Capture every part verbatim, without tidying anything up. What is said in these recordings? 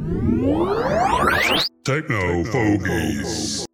Techno Fogies.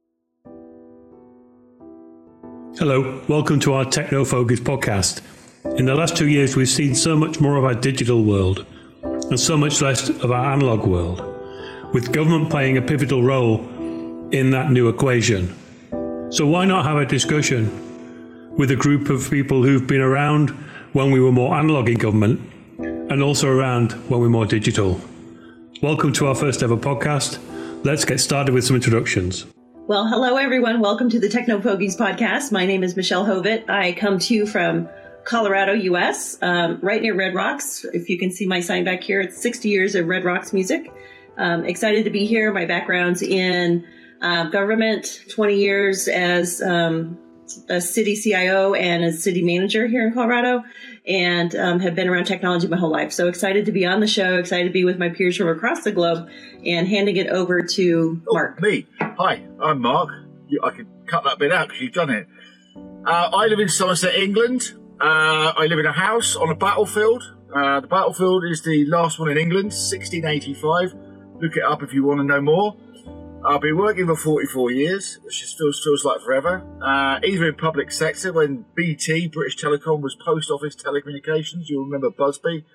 Hello, welcome to our Techno Fogies podcast. In the last two years, we've seen so much more of our digital world and so much less of our analog world, with government playing a pivotal role in that new equation. So why not have a discussion with a group of people who've been around when we were more analog in government and also around when we were more digital? Welcome to our first ever podcast. Let's get started with some introductions. Well, hello, everyone. Welcome to the Techno Fogies podcast. My name is Michelle Hovitt. I come to you from Colorado, U S, um, right near Red Rocks. If you can see my sign back here, it's sixty years of Red Rocks music. Um, excited to be here. My background's in uh, government, twenty years as um, a city C I O and a city manager here in Colorado, and um, have been around technology my whole life. So excited to be on the show, excited to be with my peers from across the globe, and handing it over to Mark. Oh, me. Hi, I'm Mark. You, I can cut that bit out because you've done it. Uh, I live in Somerset, England. Uh, I live in a house on a battlefield. Uh, the battlefield is the last one in England, sixteen eighty-five. Look it up if you want to know more. I've been working for forty-four years, which just feels, feels like forever. Uh, either in public sector, when B T, British Telecom, was Post Office Telecommunications. You'll remember Busby.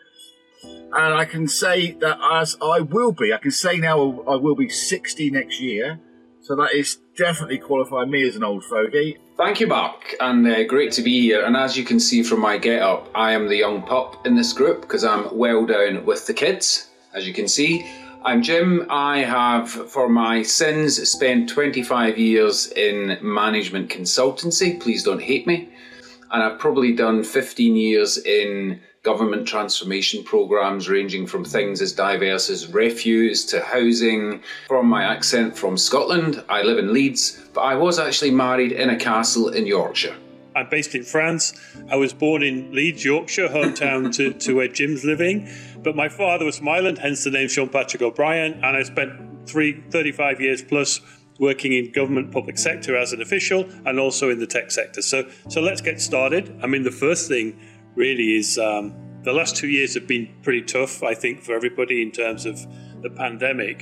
And I can say that as I will be, I can say now I will be sixty next year. So that is definitely qualifying me as an old fogey. Thank you, Mark, and uh, great to be here. And as you can see from my get-up, I am the young pup in this group because I'm well down with the kids, as you can see. I'm Jim. I have, for my sins, spent twenty-five years in management consultancy. Please don't hate me. And I've probably done fifteen years in government transformation programs ranging from things as diverse as refuse to housing. From my accent from Scotland, I live in Leeds, but I was actually married in a castle in Yorkshire. I'm based in France. I was born in Leeds, Yorkshire, hometown to, to where Jim's living. But my father was from Ireland, hence the name Sean Patrick O'Brien. And I spent three, thirty-five years plus working in government public sector as an official and also in the tech sector. So, so let's get started. I mean, the first thing really is um, the last two years have been pretty tough, I think, for everybody in terms of the pandemic.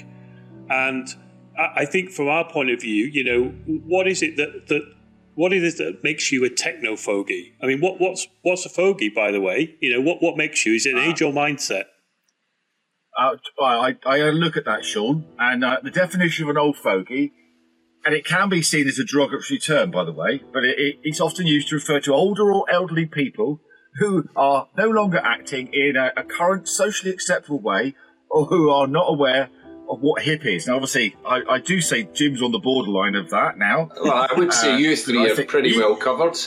And I, I think from our point of view, you know, what is it that, that what is it that makes you a techno fogey? I mean, what, what's what's a fogey, by the way? You know, what, what makes you? Is it an age or mindset? Uh, I, I look at that, Sean, and uh, the definition of an old fogey, and it can be seen as a derogatory term, by the way, but it, it, it's often used to refer to older or elderly people who are no longer acting in a, a current socially acceptable way or who are not aware of what hip is. Now, obviously, I, I do say Jim's on the borderline of that now. Well, I would say uh, you three are pretty he, well covered.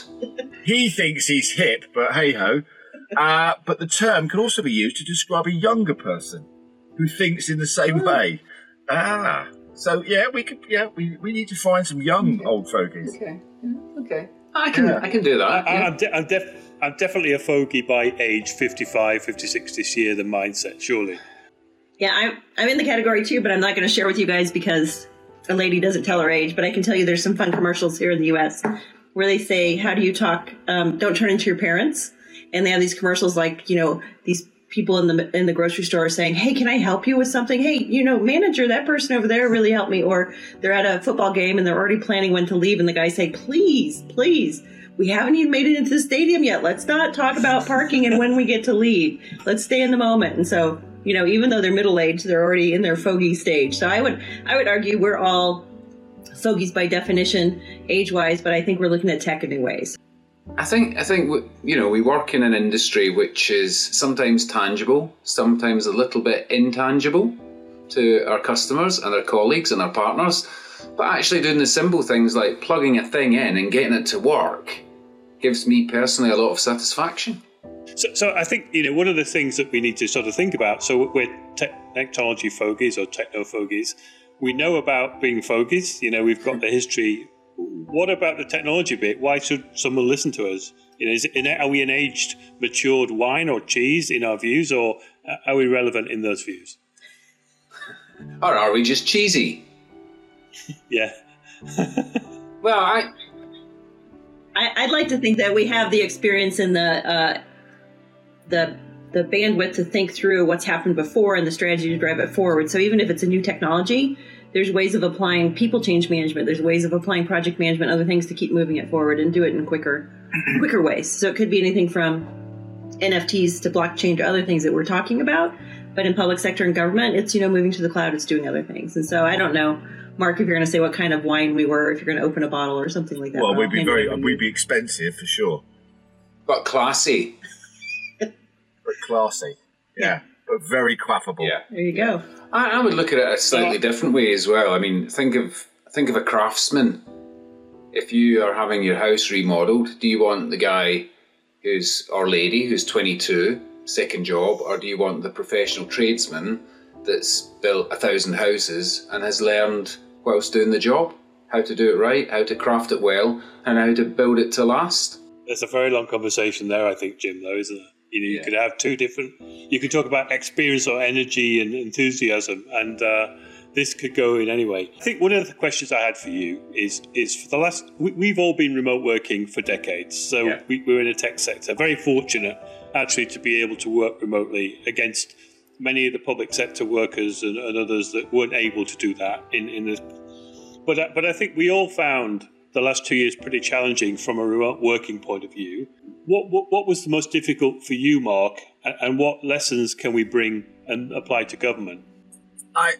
He thinks he's hip, but hey-ho. Uh, but the term can also be used to describe a younger person who thinks in the same oh. way. Ah, so yeah, we could. Yeah, we, we need to find some young okay. old fogies. Okay, yeah, okay, I can yeah. I can do that. I, yeah. I'm, de- I'm, def- I'm definitely a fogey by age, fifty-five, fifty-six this year. The mindset, surely. Yeah, I'm, I'm in the category too, but I'm not going to share with you guys because a lady doesn't tell her age. But I can tell you there's some fun commercials here in the U S where they say, how do you talk? Um, don't turn into your parents. And they have these commercials like, you know, these people in the in the grocery store saying, hey, can I help you with something? Hey, you know, manager, that person over there really helped me. Or they're at a football game and they're already planning when to leave. And the guys say, please, please, we haven't even made it into the stadium yet. Let's not talk about parking and when we get to leave. Let's stay in the moment. And so, you know, even though they're middle-aged, they're already in their fogey stage. So I would I would argue we're all fogies by definition, age-wise, but I think we're looking at tech in new ways. I think, I think you know, we work in an industry which is sometimes tangible, sometimes a little bit intangible to our customers and our colleagues and our partners, but actually doing the simple things like plugging a thing in and getting it to work gives me personally a lot of satisfaction. So, so I think, you know, one of the things that we need to sort of think about, so we're te- technology fogies or techno fogies, we know about being fogies, you know, we've got the history. What about the technology bit? Why should someone listen to us? You know, is it, are we an aged, matured wine or cheese in our views, or are we relevant in those views? Or are we just cheesy? Yeah. Well, I... I... I'd like to think that we have the experience in the uh, the the bandwidth to think through what's happened before and the strategy to drive it forward. So even if it's a new technology, there's ways of applying people change management. There's ways of applying project management, other things to keep moving it forward and do it in quicker, quicker ways. So it could be anything from N F Ts to blockchain to other things that we're talking about. But in public sector and government, it's, you know, moving to the cloud, it's doing other things. And so I don't know, Mark, if you're going to say what kind of wine we were, if you're going to open a bottle or something like that. Well, we'd be very, we'd be expensive for sure. But classy. But classy. Yeah. But very quaffable. Yeah. There you go. I, I would look at it a slightly different way as well. I mean, think of think of a craftsman. If you are having your house remodeled, do you want the guy who's or lady who's twenty-two, second job, or do you want the professional tradesman that's built a thousand houses and has learned whilst doing the job how to do it right, how to craft it well, and how to build it to last? There's a very long conversation there, I think, Jim, though, isn't it? You know, you Yeah. could have two different, you could talk about experience or energy and enthusiasm, and uh, this could go in any way. I think one of the questions I had for you is, is for the last, we, we've all been remote working for decades, so Yeah. we, we're in a tech sector. Very fortunate, actually, to be able to work remotely against many of the public sector workers and, and others that weren't able to do that in, in this. But, uh, but I think we all found the last two years pretty challenging from a remote working point of view. What, what what was the most difficult for you, Mark, and, and what lessons can we bring and apply to government? I,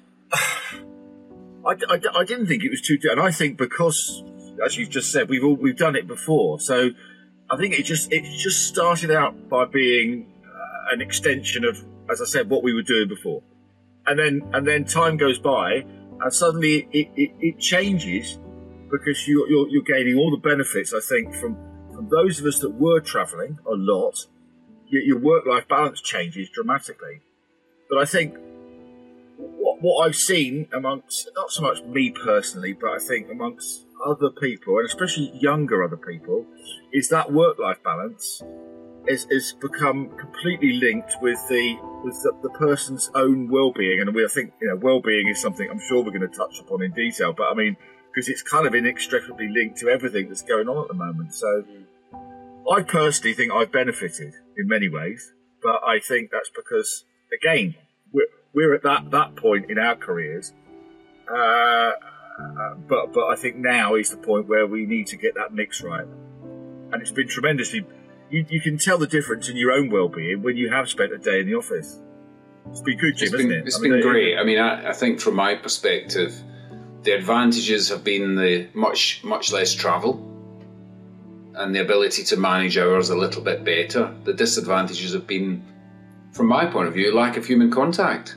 I, I, I didn't think it was too, and I think because, as you've just said, we've all we've done it before. So I think it just it just started out by being uh, an extension of, as I said, what we were doing before, and then and then time goes by, and suddenly it, it, it changes because you, you're you're gaining all the benefits. I think from from those of us that were travelling a lot, your, your work-life balance changes dramatically. But I think what, what I've seen amongst, not so much me personally, but I think amongst other people, and especially younger other people, is that work-life balance is, is become completely linked with the with the, the person's own well-being. And we, I think, you know, well-being is something I'm sure we're going to touch upon in detail. But I mean, because it's kind of inextricably linked to everything that's going on at the moment. So I personally think I've benefited in many ways, but I think that's because, again, we're, we're at that, that point in our careers. Uh, but but I think now is the point where we need to get that mix right. And it's been tremendously, you, you can tell the difference in your own well-being when you have spent a day in the office. It's been good, Jim, It's been, hasn't it? it's I mean, been it- great. I mean, I, I think from my perspective, the advantages have been the much, much less travel and the ability to manage hours a little bit better. The disadvantages have been, from my point of view, lack of human contact.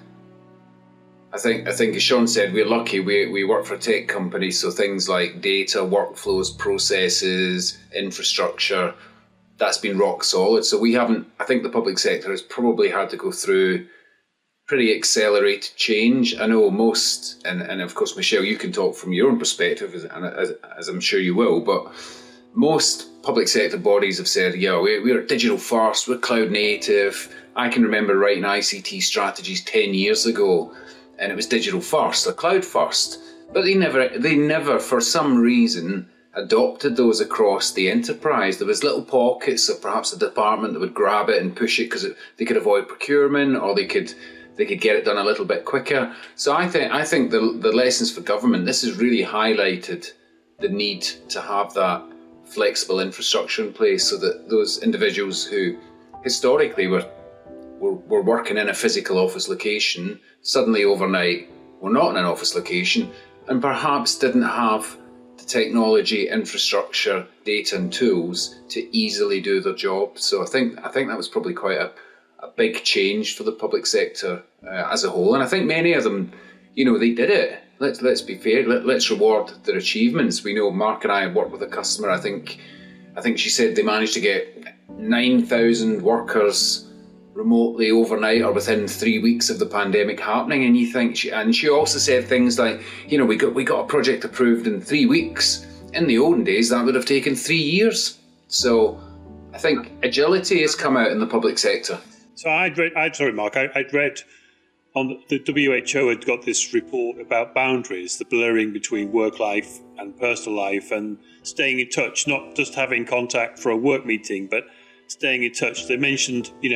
I think, I think as Sean said, we're lucky. We, we work for a tech company, so things like data, workflows, processes, infrastructure, that's been rock solid. So we haven't, I think the public sector has probably had to go through pretty accelerated change. I know most, and, and of course, Michelle, you can talk from your own perspective, as, as, as I'm sure you will, but most public sector bodies have said, yeah, we're, we're digital first, we're cloud native. I can remember writing I C T strategies ten years ago, and it was digital first or cloud first. But they never, they never, for some reason, adopted those across the enterprise. There was little pockets of perhaps a department that would grab it and push it because they could avoid procurement, or they could they could get it done a little bit quicker. So I think I think the the lessons for government, this has really highlighted the need to have that flexible infrastructure in place so that those individuals who historically were were, were working in a physical office location suddenly overnight were not in an office location and perhaps didn't have the technology, infrastructure, data and tools to easily do their job. So I think I think that was probably quite a a big change for the public sector uh, as a whole. And I think many of them, you know, they did it. Let's let's be fair. Let, let's reward their achievements. We know Mark and I worked with a customer. I think, I think she said they managed to get nine thousand workers remotely overnight or within three weeks of the pandemic happening. And you think, she, and she also said things like, you know, we got we got a project approved in three weeks. In the olden days, that would have taken three years. So I think agility has come out in the public sector. So I'd read, I'd, sorry, Mark, I, I'd read on the, the W H O had got this report about boundaries, the blurring between work life and personal life, and staying in touch, not just having contact for a work meeting, but staying in touch. They mentioned, you know,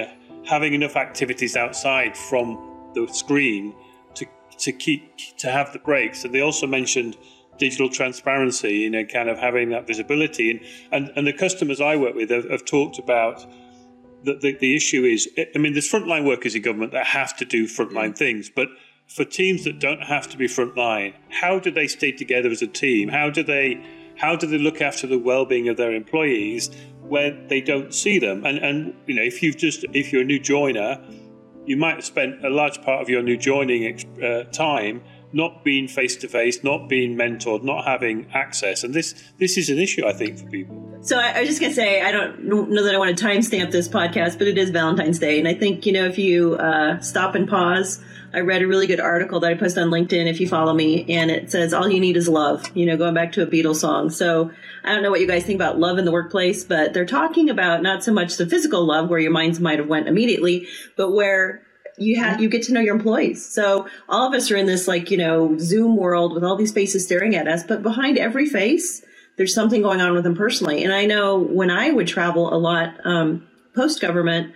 having enough activities outside from the screen to to keep to have the breaks. And they also mentioned digital transparency, you know, kind of having that visibility. And and, and the customers I work with have, have talked about that the, the issue is, I mean, there's frontline workers in government that have to do frontline things, but for teams that don't have to be frontline, how do they stay together as a team? How do they how do they look after the well-being of their employees when they don't see them? And and you know, if you've just if you're a new joiner, you might have spent a large part of your new joining uh, time not being face-to-face, not being mentored, not having access. And this this is an issue, I think, for people. So I, I was just going to say, I don't know that I want to timestamp this podcast, but it is Valentine's Day. And I think, you know, if you uh, stop and pause, I read a really good article that I posted on LinkedIn if you follow me, and it says, all you need is love, you know, going back to a Beatles song. So I don't know what you guys think about love in the workplace, but they're talking about not so much the physical love where your minds might have went immediately, but where you have you get to know your employees. So all of us are in this, like, you know, Zoom world with all these faces staring at us, but behind every face, there's something going on with them personally. And I know when I would travel a lot um, post-government,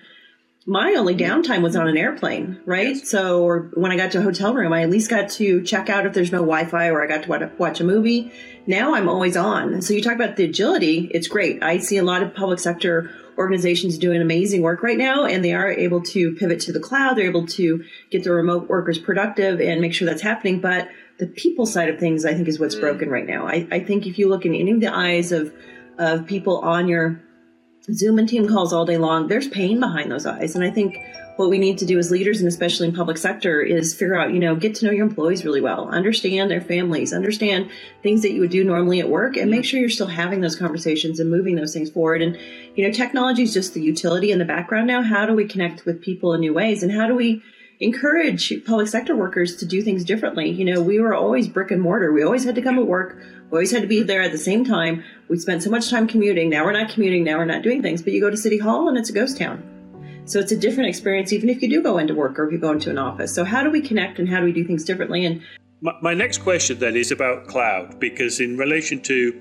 my only downtime was on an airplane, right? Yes. So or when I got to a hotel room, I at least got to check out if there's no Wi-Fi, or I got to watch a movie. Now I'm always on. So you talk about the agility, it's great. I see a lot of public sector organizations doing amazing work right now, and they are able to pivot to the cloud. They're able to get their remote workers productive and make sure that's happening. But the people side of things, I think, is what's mm. broken right now. I, I think if you look in any of the eyes of, of people on your Zoom and team calls all day long, there's pain behind those eyes. And I think what we need to do as leaders, and especially in public sector, is figure out, you know, get to know your employees really well, understand their families, understand things that you would do normally at work, and make sure you're still having those conversations and moving those things forward. And, you know, technology is just the utility in the background now. How do we connect with people in new ways? And how do we encourage public sector workers to do things differently? You know, we were always brick and mortar. We always had to come to work. We always had to be there at the same time. We spent so much time commuting. Now we're not commuting. Now we're not doing things. But you go to City Hall and it's a ghost town. So it's a different experience, even if you do go into work or if you go into an office. So how do we connect and how do we do things differently? And my, my next question then is about cloud, because in relation to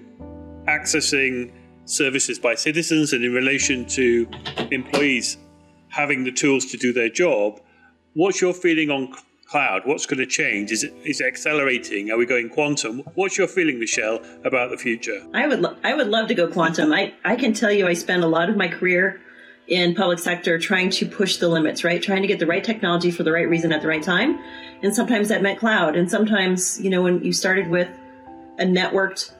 accessing services by citizens and in relation to employees having the tools to do their job, what's your feeling on cloud? What's going to change? Is it is it accelerating? Are we going quantum? What's your feeling, Michelle, about the future? I would lo- I would love to go quantum. I, I can tell you I spent a lot of my career in public sector trying to push the limits, right? Trying to get the right technology for the right reason at the right time. And sometimes that meant cloud. And sometimes, you know, when you started with a networked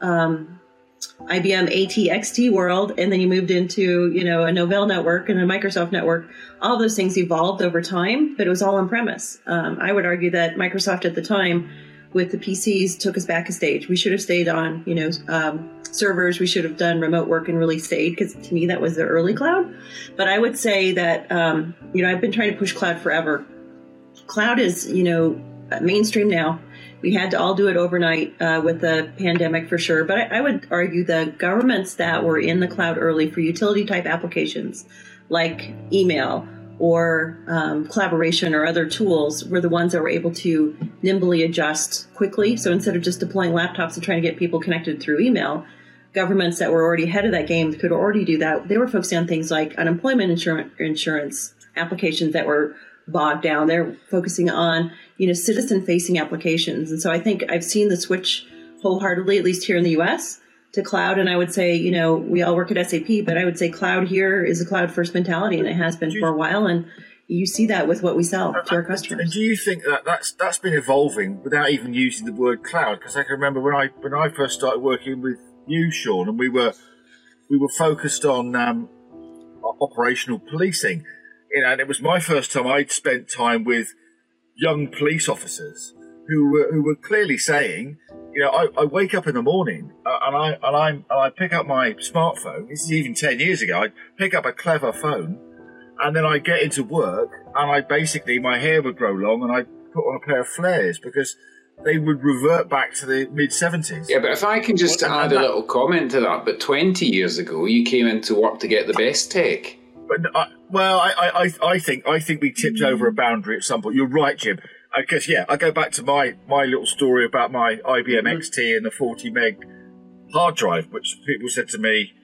um, I B M A T X T world, and then you moved into, you know, a Novell network and a Microsoft network, all of those things evolved over time, but it was all on premise. Um, I would argue that Microsoft at the time with the P Cs took us back a stage. We should have stayed on, you know, um, servers. We should have done remote work and really stayed, because to me that was the early cloud. But I would say that, um, you know, I've been trying to push cloud forever. Cloud is, you know, mainstream now. We had to all do it overnight uh, with the pandemic for sure. But I, I would argue the governments that were in the cloud early for utility type applications like email or um, collaboration or other tools were the ones that were able to nimbly adjust quickly. So instead of just deploying laptops and trying to get people connected through email, governments that were already ahead of that game could already do that. They were focusing on things like unemployment insurance, insurance applications that were bogged down. They're focusing on, you know, citizen-facing applications. And so I think I've seen the switch wholeheartedly, at least here in the U S, to cloud. And I would say, you know, we all work at S A P, but I would say cloud here is a cloud-first mentality, and it has been for a while. And you see that with what we sell to our customers. And do you think that that's that's been evolving without even using the word cloud? Because I can remember when I when I first started working with you, Sean, and we were we were focused on um, operational policing. You know, and it was my first time I'd spent time with young police officers who were who were clearly saying, you know, I, I wake up in the morning uh, and I and I and I pick up my smartphone. This is even ten years ago. I pick up a clever phone, and then I get into work, and I basically my hair would grow long, and I put on a pair of flares because they would revert back to the mid seventies. Yeah, but if I can just what, add a little comment to that, but twenty years ago, you came into work to get the best tech. But I, well, I, I, I think I think we tipped over a boundary at some point. You're right, Jim. I guess yeah. I go back to my, my little story about my I B M X T and the forty meg hard drive, which people said to me,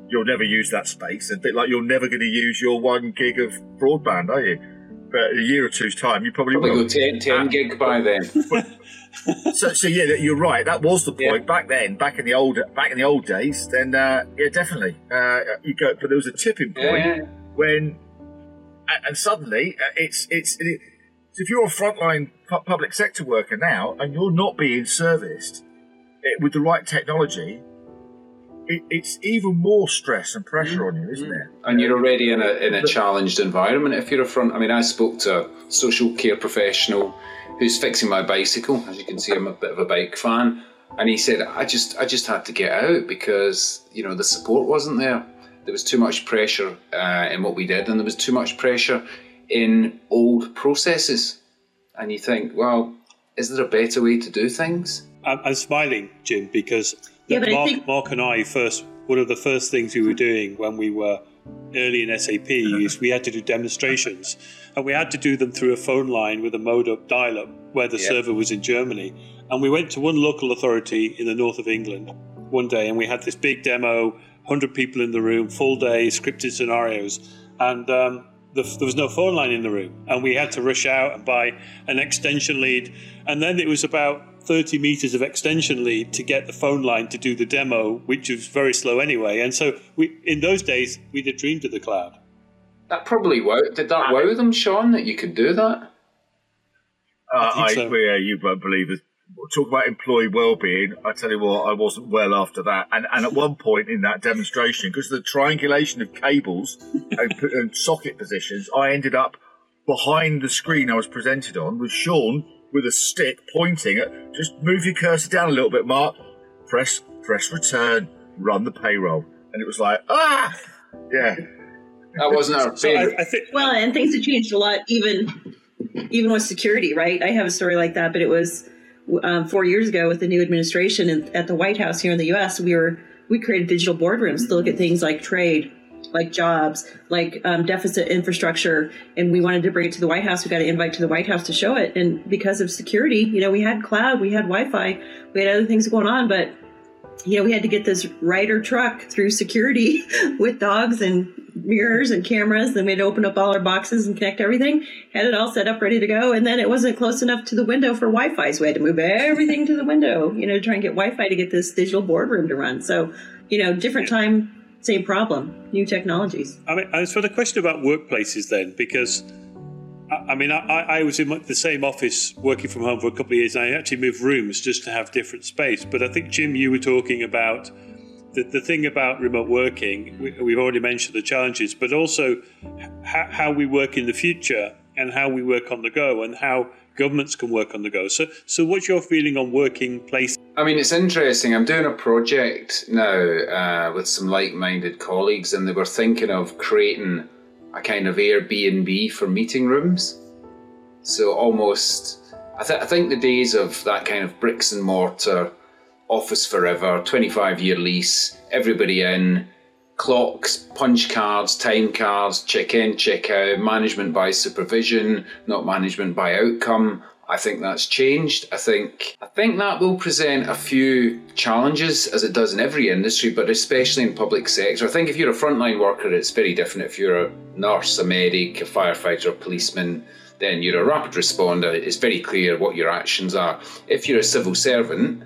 you'll never use that space. A bit like you're never going to use your one gig of broadband, are you? But in a year or two's time, you probably, probably will. go ten, ten gig by then. so, so yeah, you're right. That was the point Yeah. back then, back in the old, back in the old days. Then, uh, yeah, definitely, uh, you go. But there was a tipping point Yeah. when, and suddenly, uh, it's it's. It, so if you're a frontline pu- public sector worker now, and you're not being serviced it, with the right technology, it, it's even more stress and pressure on you, isn't it? And you're already in a in a challenged environment. If you're a front, I mean, I spoke to a social care professional who's fixing my bicycle. As you can see, I'm a bit of a bike fan, and he said, "I just I just had to get out because you know the support wasn't there. There was too much pressure uh, in what we did, and there was too much pressure in old processes." And you think, well, is there a better way to do things? I'm, I'm smiling, Jim, because Yeah, but I Mark, think- Mark and I first, one of the first things we were doing when we were early in S A P is we had to do demonstrations, and we had to do them through a phone line with a modem dial-up where the Yeah. server was in Germany. And we went to one local authority in the north of England one day, and we had this big demo, one hundred people in the room, full day, scripted scenarios, and um, the, there was no phone line in the room, and we had to rush out and buy an extension lead, and then it was about thirty meters of extension lead to get the phone line to do the demo, which was very slow anyway. And so we, in those days, we'd have dreamed of the cloud. That probably wow. Did that wow them, Sean, that you could do that? Uh, think I, so. yeah, you won't believe it. Talk about employee well-being. I tell you what, I wasn't well after that. And and at one point in that demonstration, because of the triangulation of cables and, and socket positions, I ended up behind the screen I was presented on with Sean with a stick pointing at, just move your cursor down a little bit, Mark. Press press return. Run the payroll. And it was like, ah, yeah. That wasn't our So I, favourite. I think Well, and things have changed a lot, even even with security, right? I have a story like that, but it was um, four years ago with the new administration in, at the White House here in the U S. We were we created digital boardrooms to look at things like trade, like jobs, like um, deficit infrastructure, and we wanted to bring it to the White House. We got an invite to the White House to show it, and because of security, you know, we had cloud, we had Wi-Fi, we had other things going on, but you know, we had to get this Ryder truck through security with dogs and mirrors and cameras. Then we had to open up all our boxes and connect everything, had it all set up, ready to go. And then it wasn't close enough to the window for Wi-Fi. So we had to move everything to the window, you know, to try and get Wi-Fi to get this digital boardroom to run. So, you know, different time, same problem, new technologies. I mean, and so the question about workplaces then, because I, I mean, I, I was in the same office working from home for a couple of years, and I actually moved rooms just to have different space. But I think, Jim, you were talking about the, the thing about remote working. We, we've already mentioned the challenges, but also how, how we work in the future and how we work on the go and how governments can work on the go. So, so what's your feeling on working places? I mean, it's interesting. I'm doing a project now uh, with some like-minded colleagues, and they were thinking of creating a kind of Airbnb for meeting rooms. So almost, I, th- I think the days of that kind of bricks and mortar, office forever, twenty-five year lease, everybody in, clocks, punch cards, time cards, check in, check out, management by supervision, not management by outcome. I think that's changed. I think I think that will present a few challenges, as it does in every industry, but especially in public sector. I think if you're a frontline worker, it's very different. If you're a nurse, a medic, a firefighter, a policeman, then you're a rapid responder. It's very clear what your actions are. If you're a civil servant,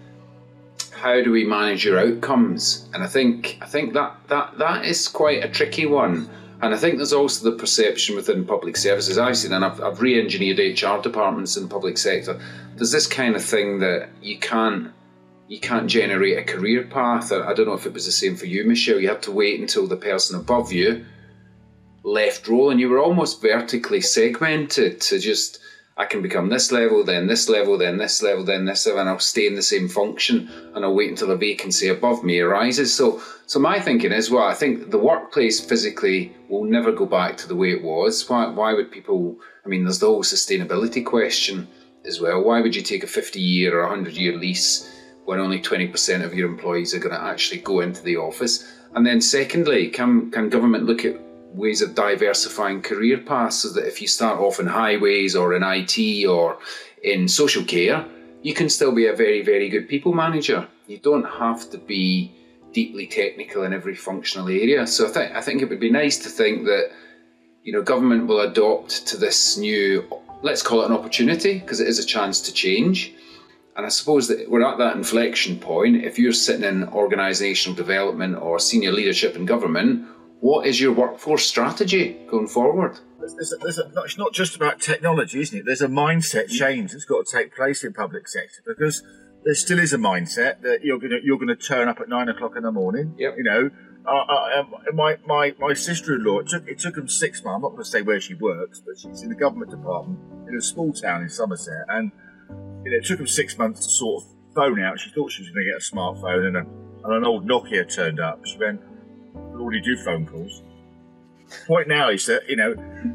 how do we manage your outcomes? And I think I think that that that is quite a tricky one. And I think there's also the perception within public services I've seen, and I've, I've re-engineered H R departments in the public sector. There's this kind of thing that you can't you can't generate a career path. I don't know if it was the same for you, Michelle. You had to wait until the person above you left role, and you were almost vertically segmented to just, I can become this level, then this level, then this level, then this level, and I'll stay in the same function, and I'll wait until a vacancy above me arises. So so my thinking is, well, I think the workplace physically will never go back to the way it was. Why why would people, I mean, there's the whole sustainability question as well. Why would you take a fifty year or one hundred year lease when only twenty percent of your employees are going to actually go into the office? And then secondly, can can government look at ways of diversifying career paths so that if you start off in highways or in I T or in social care, you can still be a very, very good people manager. You don't have to be deeply technical in every functional area. So I think I think it would be nice to think that, you know, government will adopt to this new, let's call it an opportunity, because it is a chance to change. And I suppose that we're at that inflection point. If you're sitting in organisational development or senior leadership in government, what is your workforce strategy going forward? There's a, there's a, it's not just about technology, isn't it? There's a mindset change that's got to take place in public sector, because there still is a mindset that you're going to you're going to turn up at nine o'clock in the morning. Yep. You know, uh, uh, my my my sister-in-law. It took it took them six months. I'm not going to say where she works, but she's in the government department in a small town in Somerset, and you know, it took them six months to sort of phone out. She thought she was going to get a smartphone, and, a, and an old Nokia turned up. She went, "We already do phone calls." The point now is that, you know,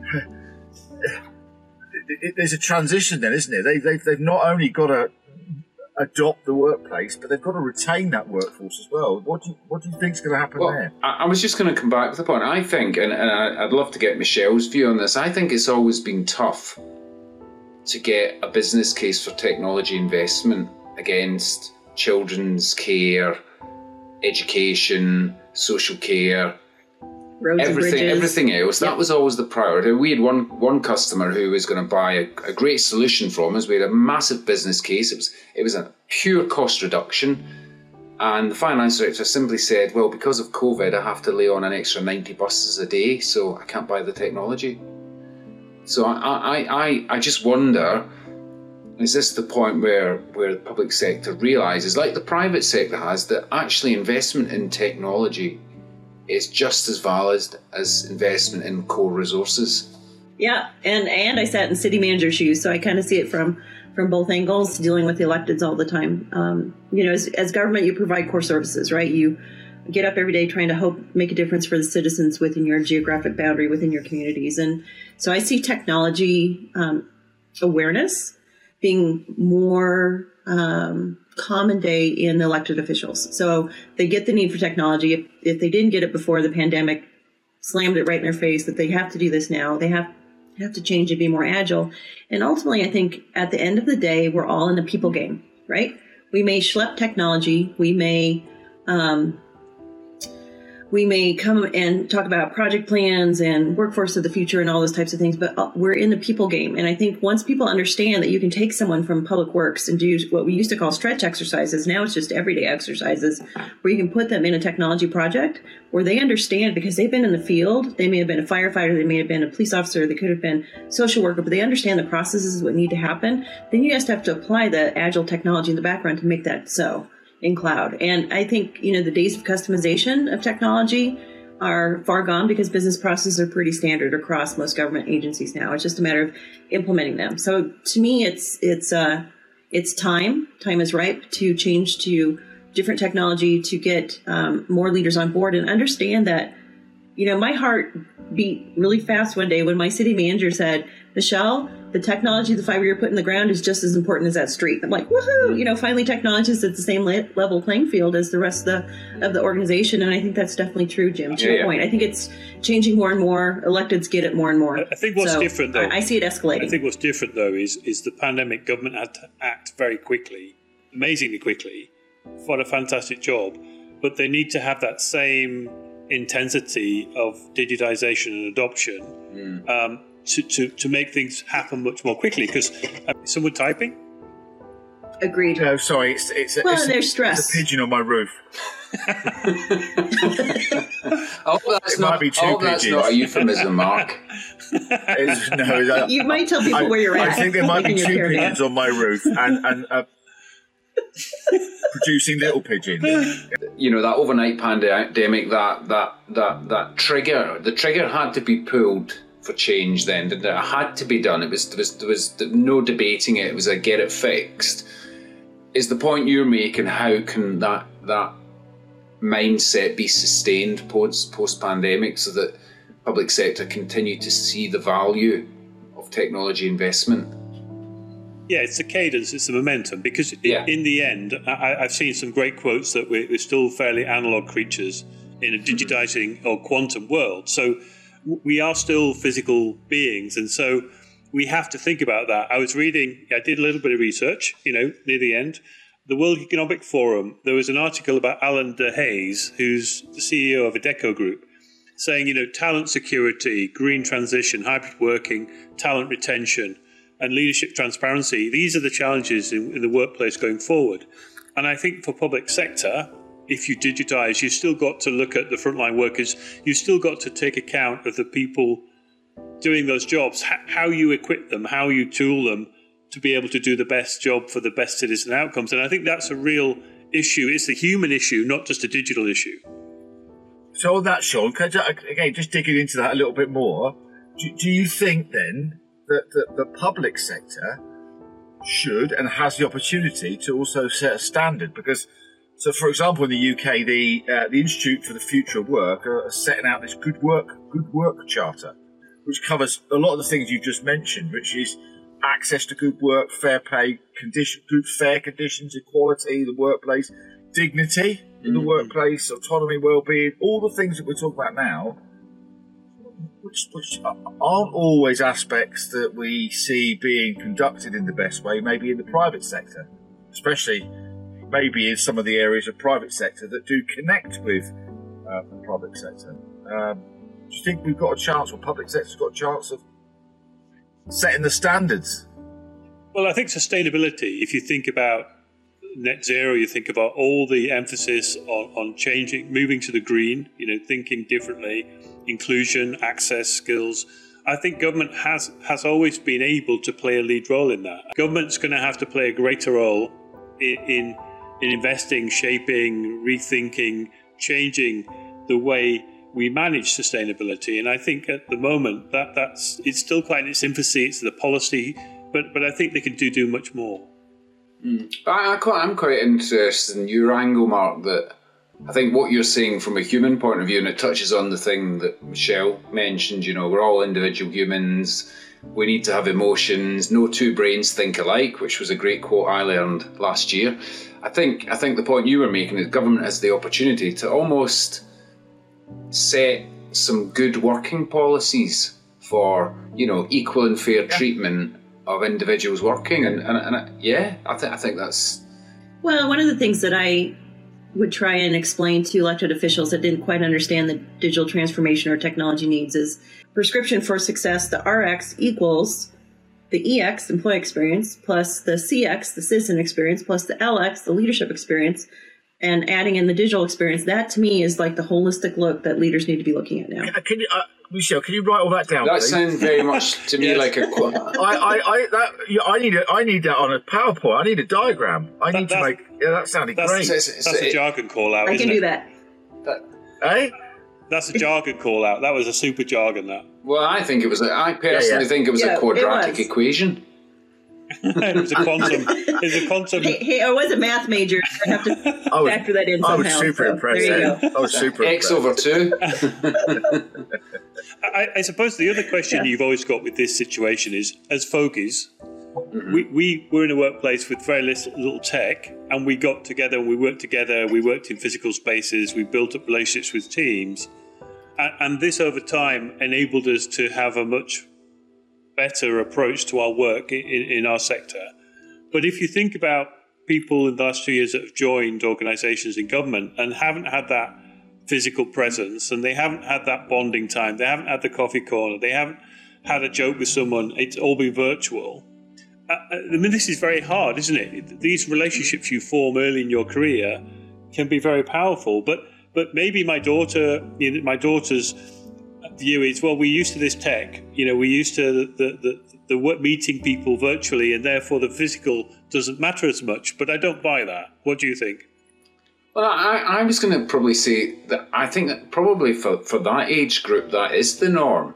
it, it, there's a transition then, isn't it? They, they've, they've not only got to adopt the workplace, but they've got to retain that workforce as well. What do you, what do you think is going to happen well, there? I, I was just going to come back to the point. I think, and, and I'd love to get Michelle's view on this, I think it's always been tough to get a business case for technology investment against children's care, education, social care, Roads everything, and everything else. That Yep. was always the priority. We had one one customer who was going to buy a, a great solution from us. We had a massive business case. It was it was a pure cost reduction, and the finance director simply said, "Well, because of COVID, I have to lay on an extra ninety buses a day, so I can't buy the technology." So I I I, I just wonder, is this the point where where the public sector realises, like the private sector has, that actually investment in technology is just as valid as investment in core resources? Yeah, and and I sat in city manager shoes, so I kind of see it from from both angles, dealing with the electeds all the time. Um, you know, as, as government, you provide core services, right? You get up every day trying to hope make a difference for the citizens within your geographic boundary, within your communities. And so I see technology um, awareness being more um, common day in the elected officials. So they get the need for technology. If, if they didn't get it before the pandemic slammed it right in their face that they have to do this now, they have have to change and be more agile. And ultimately, I think at the end of the day, we're all in a people game, right? We may schlep technology. We may um, we may come and talk about project plans and workforce of the future and all those types of things, but we're in the people game. And I think once people understand that you can take someone from public works and do what we used to call stretch exercises, now it's just everyday exercises, where you can put them in a technology project where they understand, because they've been in the field, they may have been a firefighter, they may have been a police officer, they could have been social worker, but they understand the processes what need to happen. Then you just have to apply the agile technology in the background to make that so in cloud. And I think, you know, the days of customization of technology are far gone, because business processes are pretty standard across most government agencies now. It's just a matter of implementing them. So to me, it's it's uh, it's time. Time is ripe to change to different technology, to get um, more leaders on board and understand that, you know, my heart beat really fast one day when my city manager said, "Michelle, the technology the fiber you're putting in the ground is just as important as that street." I'm like, woohoo! You know, finally technology is at the same le- level playing field as the rest of the of the organization. And I think that's definitely true, Jim, to Yeah, your yeah. point. I think it's changing more and more. Electeds get it more and more. I think what's So different, though, I, I see it escalating. I think what's different, though, is is the pandemic government had to act very quickly, amazingly quickly, for a fantastic job, but they need to have that same intensity of digitization and adoption Mm. um, to, to, to make things happen much more quickly. Because uh, someone typing? Agreed. No, sorry, it's it's, Well, it's, there's it's stress. a pigeon on my roof. I hope that's, It might not, be two I hope that's pigeons. not a euphemism, Mark. It's, no, that- You might tell people I, where you're at. I think there might be making your two caravan. pigeons on my roof and, and uh, producing little pigeons. You know, that overnight pandemic, that that that that trigger, the trigger had to be pulled for change. Then, didn't it? It had to be done. It was there was there was no debating it. It was a get it fixed. Is the point you're making? How can that that mindset be sustained post post pandemic, so that public sector continue to see the value of technology investment? Yeah, it's the cadence, it's the momentum, because Yeah. in the end, I, I've seen some great quotes that we're, we're still fairly analog creatures in a digitizing or quantum world. So w- we are still physical beings. And so we have to think about that. I was reading, I did a little bit of research, you know, near the end, the World Economic Forum, there was an article about Alan de Hayes, who's the C E O of Adecco Group, saying, you know, talent security, green transition, hybrid working, talent retention, and leadership transparency. These are the challenges in, in the workplace going forward. And I think for public sector, if you digitize, you've still got to look at the frontline workers. You've still got to take account of the people doing those jobs, how you equip them, how you tool them to be able to do the best job for the best citizen outcomes. And I think that's a real issue. It's the human issue, not just a digital issue. So on that, Sean, can I, again, just digging into that a little bit more, do, do you think then that the, the public sector should and has the opportunity to also set a standard? Because, so for example, in the U K, the uh, the Institute for the Future of Work are setting out this good work good work charter, which covers a lot of the things you just mentioned, which is access to good work, fair pay, condition, good fair conditions, equality in the workplace, dignity in the mm-hmm. workplace, autonomy, well-being, all the things that we're talking about now, which, which aren't always aspects that we see being conducted in the best way, maybe in the private sector, especially maybe in some of the areas of private sector that do connect with uh, the public sector. Um, do you think we've got a chance, or public sector's got a chance of setting the standards? Well, I think sustainability, if you think about net zero, you think about all the emphasis on, on changing, moving to the green, you know, thinking differently, inclusion, access, skills. I think government has, has always been able to play a lead role in that. Government's going to have to play a greater role in, in, in investing, shaping, rethinking, changing the way we manage sustainability. And I think at the moment that that's it's still quite in its infancy. It's the policy, but but I think they can do do much more. Mm. I, I quite, I'm quite interested in your angle, Mark, that I think what you're saying from a human point of view, and it touches on the thing that Michelle mentioned, you know, we're all individual humans, we need to have emotions, no two brains think alike, which was a great quote I learned last year. I think I think the point you were making is government has the opportunity to almost set some good working policies for, you know, equal and fair yeah. treatment of individuals working, and, and, and I, yeah, I think I think that's... Well, one of the things that I would try and explain to elected officials that didn't quite understand the digital transformation or technology needs is prescription for success, the R X equals the E X, employee experience, plus the C X, the citizen experience, plus the L X, the leadership experience, and adding in the digital experience. That to me is like the holistic look that leaders need to be looking at now. Can you, uh, Michelle, can you write all that down? That please? sounds very much to me yes. like a. I, I, I, that, yeah, I need a, I need that on a PowerPoint. I need a diagram. I need that, to make. Yeah, that sounded that's, great. That's, that's, that's a jargon call out. I isn't can do it? that. that. Hey. That's a jargon call out. That was a super jargon. That. Well, I think it was. A, I personally yeah, yeah. think it was yeah, a quadratic it equation. It was a quantum. It was a quantum. Hey, hey, I was a math major. I have to I was, factor that in somehow. I was super so impressed. There you go. I was super X impressed. over two. I, I suppose the other question Yeah. you've always got with this situation is, as fogies, Mm-hmm. we, we were in a workplace with very little, little tech, and we got together and we worked together. We worked in physical spaces. We built up relationships with teams. And, and this over time enabled us to have a much better approach to our work in, in our sector. But if you think about people in the last two years that have joined organizations in government and haven't had that physical presence, and they haven't had that bonding time, they haven't had the coffee corner, they haven't had a joke with someone, it's all been virtual. I mean, this is very hard, isn't it? These relationships you form early in your career can be very powerful. But but maybe my daughter, you know, my daughter's view is, well, we're used to this tech. You know, we're used to the the, the the meeting people virtually, and therefore the physical doesn't matter as much. But I don't buy that. What do you think? Well, I, I was going to probably say that I think that probably for, for that age group, that is the norm.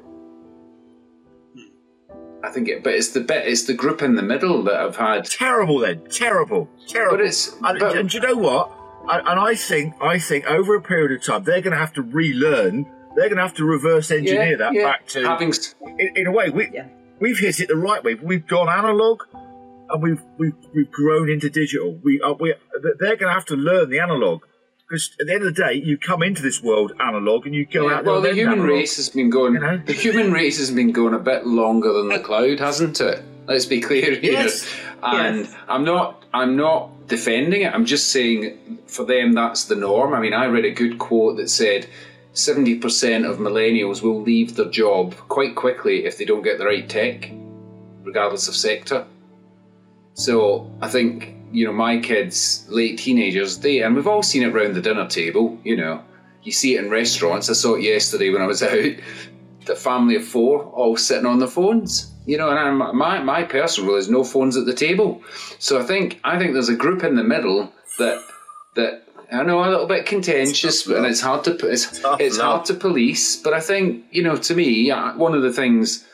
I think it, but it's the bit, it's the group in the middle that have had terrible. Then terrible, terrible. But it's and, but, and do you know what? And, and I think, I think over a period of time, they're going to have to relearn. They're going to have to reverse engineer yeah, that yeah. back to having. In, in a way, we Yeah. we've hit it the right way. We've gone analog, and we've we've we've grown into digital. We are we. They're going to have to learn the analog. Because at the end of the day, you come into this world analog and you go yeah, out. Well, the human analog. race has been going. You know? The human race has been going a bit longer than the cloud, hasn't it? Let's be clear here. Yes. And Yes. I'm not I'm not defending it. I'm just saying for them that's the norm. I mean, I read a good quote that said seventy percent of millennials will leave their job quite quickly if they don't get the right tech, regardless of sector. So I think, you know, my kids, late teenagers, they, and we've all seen it round the dinner table, you know, you see it in restaurants. I saw it yesterday when I was out, the family of four all sitting on their phones, you know, and I'm, my, my personal rule is no phones at the table. So I think, I think there's a group in the middle that, that, I know, a little bit contentious, and it's hard to it's it's hard to police. But I think, you know, to me, one of the things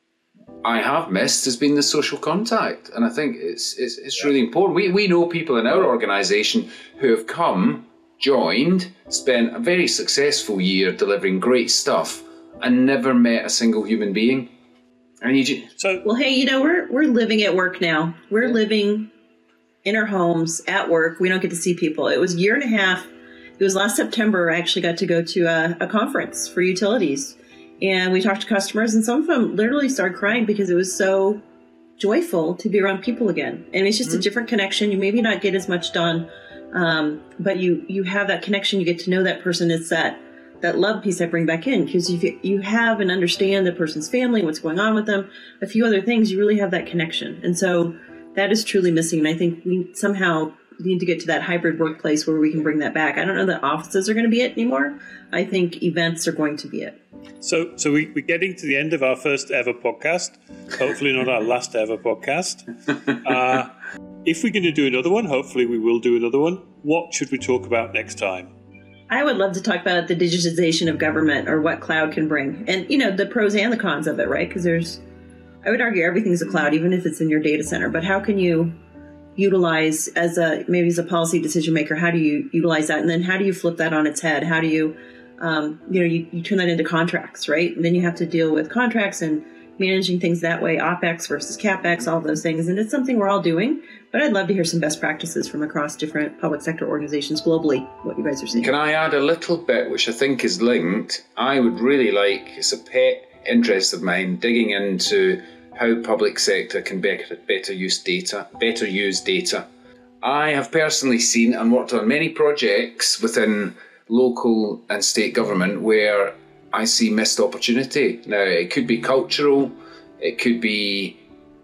I have missed has been the social contact, and I think it's it's, it's really important. We we know people in our organisation who have come, joined, spent a very successful year delivering great stuff, and never met a single human being. And you just, So, Well, hey, you know, we're we're living at work now. We're living in our homes at work. We don't get to see people. It was a year and a half. It was last September. I actually got to go to a, a conference for utilities, and we talked to customers, and some of them literally started crying because it was so joyful to be around people again. And it's just mm-hmm. a different connection. You maybe not get as much done, um, but you you have that connection. You get to know that person. It's that that love piece I bring back in, because you you have and understand the person's family, what's going on with them, a few other things. You really have that connection, and so that is truly missing. And I think we somehow need to get to that hybrid workplace where we can bring that back. I don't know that offices are going to be it anymore. I think events are going to be it. so, so we, we're getting to the end of our first ever podcast. Hopefully not our last ever podcast. Uh, if we're going to do another one, hopefully we will do another one. What should we talk about next time? I would love to talk about the digitization of government, or what cloud can bring, and you know, the pros and the cons of it, right? Because there's, I would argue everything's a cloud, even if it's in your data center. But how can you utilize, as a maybe as a policy decision maker, how do you utilize that? And then how do you flip that on its head? How do you, um, you know, you, you turn that into contracts, right? And then you have to deal with contracts and managing things that way, OpEx versus CapEx, all those things. And it's something we're all doing. But I'd love to hear some best practices from across different public sector organizations globally, what you guys are seeing. Can I add a little bit, which I think is linked? I would really like, it's a pet interest of mine, digging into how public sector can better, better use data, better use data. I have personally seen and worked on many projects within local and state government where I see missed opportunity. Now, it could be cultural, it could be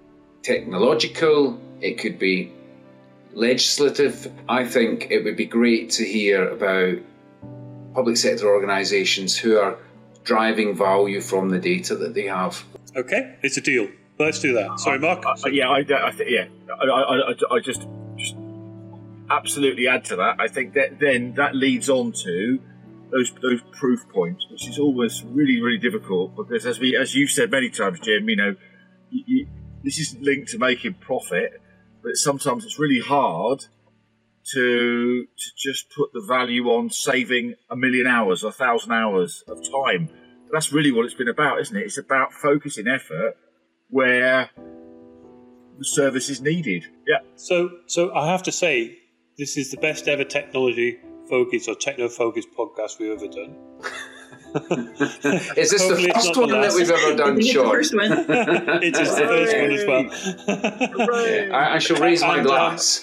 technological, it could be legislative. I think it would be great to hear about public sector organisations who are driving value from the data that they have. Okay, it's a deal. Let's do that. Sorry, Mark. Uh, uh, yeah, I, I th- yeah, I, I, I, I just, just absolutely add to that. I think that then that leads on to those those proof points, which is always really really difficult, because as we as you've said many times, Jim, you know, you, you, this is linked to making profit, but sometimes it's really hard to to just put the value on saving a million hours, a thousand hours of time. That's really what it's been about, isn't it? It's about focusing effort where the service is needed. Yeah. So, so I have to say, this is the best ever technology focus or techno focused podcast we've ever done. Is this Hopefully the it's first not the one that we've ever done, It's the Sean? first one. It is the first one as well. Hooray. I, I shall raise my And, um, glass.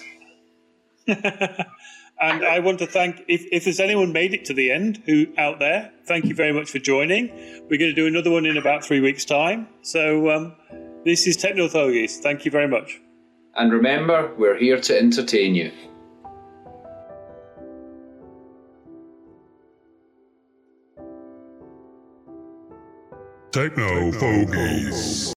And I want to thank, if, if there's anyone made it to the end who out there, thank you very much for joining. We're going to do another one in about three weeks' time. So um, this is Techno Fogies. Thank you very much. And remember, we're here to entertain you. Techno Fogies.